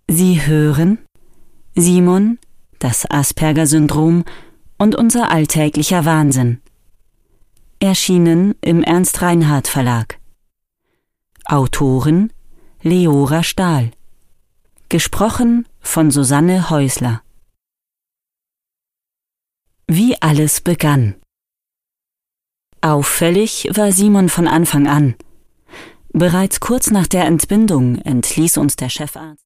Sie hören Simon, das Asperger-Syndrom und unser alltäglicher Wahnsinn. Erschienen im Ernst-Reinhardt-Verlag. Autorin Leora Stahl. Gesprochen von Susanne Häusler. Wie alles begann. Auffällig war Simon von Anfang an. Bereits kurz nach der Entbindung entließ uns der Chefarzt.